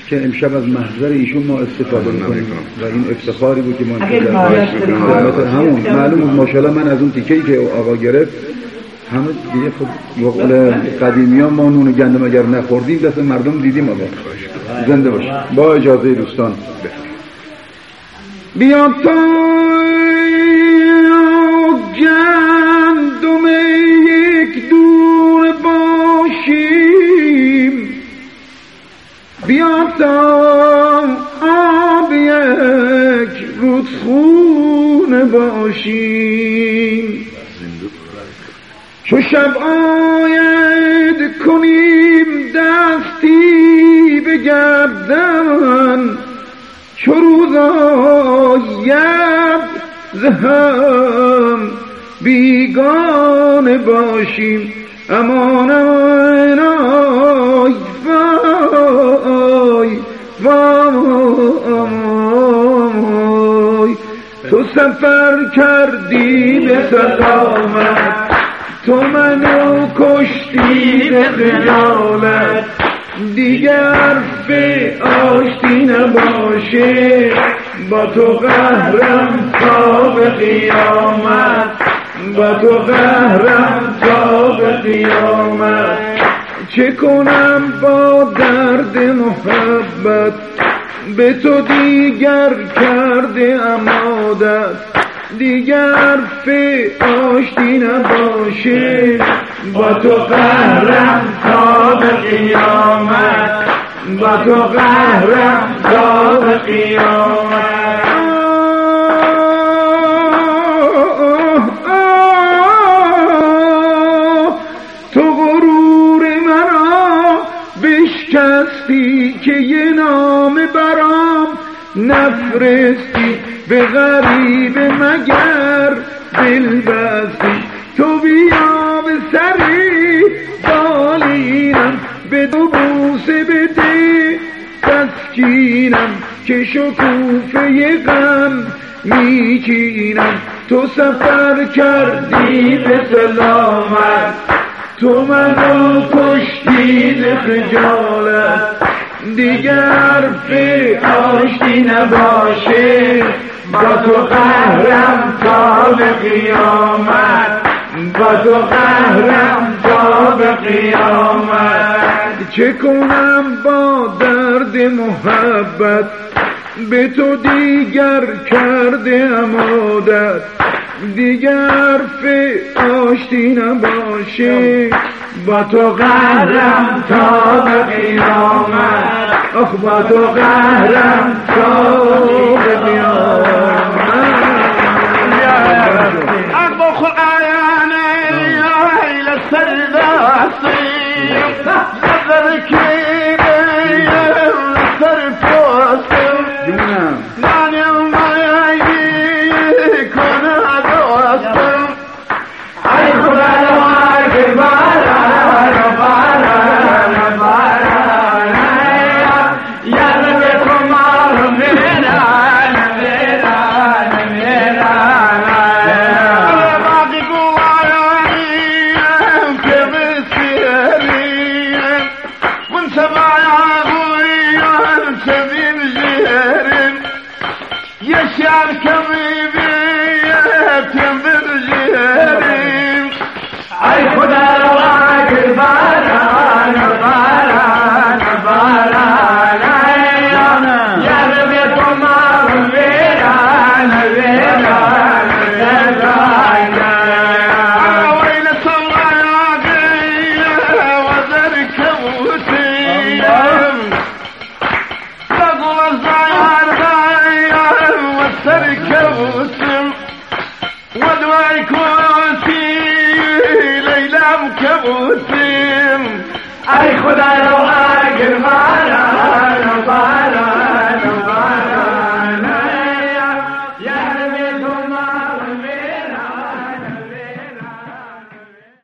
که امشب از محضر ایشون ما استفاده می‌کنیم و این افتخاری بود که ما همون معلوم بود ماشاءالله. من از اون تیکه‌ای که آقا گرفت همه دیگه خب وقل قدیمیان ما نون گندم اگر نخوردیم دست مردم دیدیم. آقا زنده باش. با اجازه دوستان بیا تا گندم یک دور باشیم، بیا تا آب یک رودخونه باشیم، چو شب آید کنیم دستی به گردن، چو روز آید ز هم بیگانه باشیم. امان امان آی وای وای، تو سفر کردی به سلامت، تو منو کشتی به خجالت، دیگر به آشتی نباشه، با تو قهرم تا به قیامت، با تو قهرم تا به قیامت. چه کنم با درد محبت، به تو دیگر کرده ام عادت، دیگر به آشتی نباشه، با تو قهرم تا به قیامت، با تو قهرم تا به قیامت. تو غرور مرا بشکستی که یه نام برام نفرستی، به غریب مگر دل بستی. تو بیا به سری بالینم، به دو بوسه بده تسکینم، که شکوفه غم میچینم. تو سفر کردی به سلامت، تو منو کشتی ز خجالت، دیگر به آشتی نباشه، با تو قهرم تا به قیامت، با تو قهرم تا به قیامت. چه کنم با درد محبت، به تو دیگر کرده ام عادت، دیگر به آشتی نباشه، با تو قهرم تا به قیامت، آخ با تو قهرم تا به قیامت. اقبل خلعاني إلى السرداسي ذكركيني السرفوسي ناني ما يكون دوسي أي خدا لواك بارا بارا بارا يا ربي كمار ميرا ميرا ميرا باقي قواني كبسيري وانت بايعوي وانت بمجيري يا شعر كبيبي تنبرجيري أي خدا لواك باران باران باران يا ربي تمار ويران ويران ويران وين صلاقي وذرك وتي تقوى الزعار غاية والسرك وتم ودواي كوتي ليلى مكبوتين أي خدا لو أقربان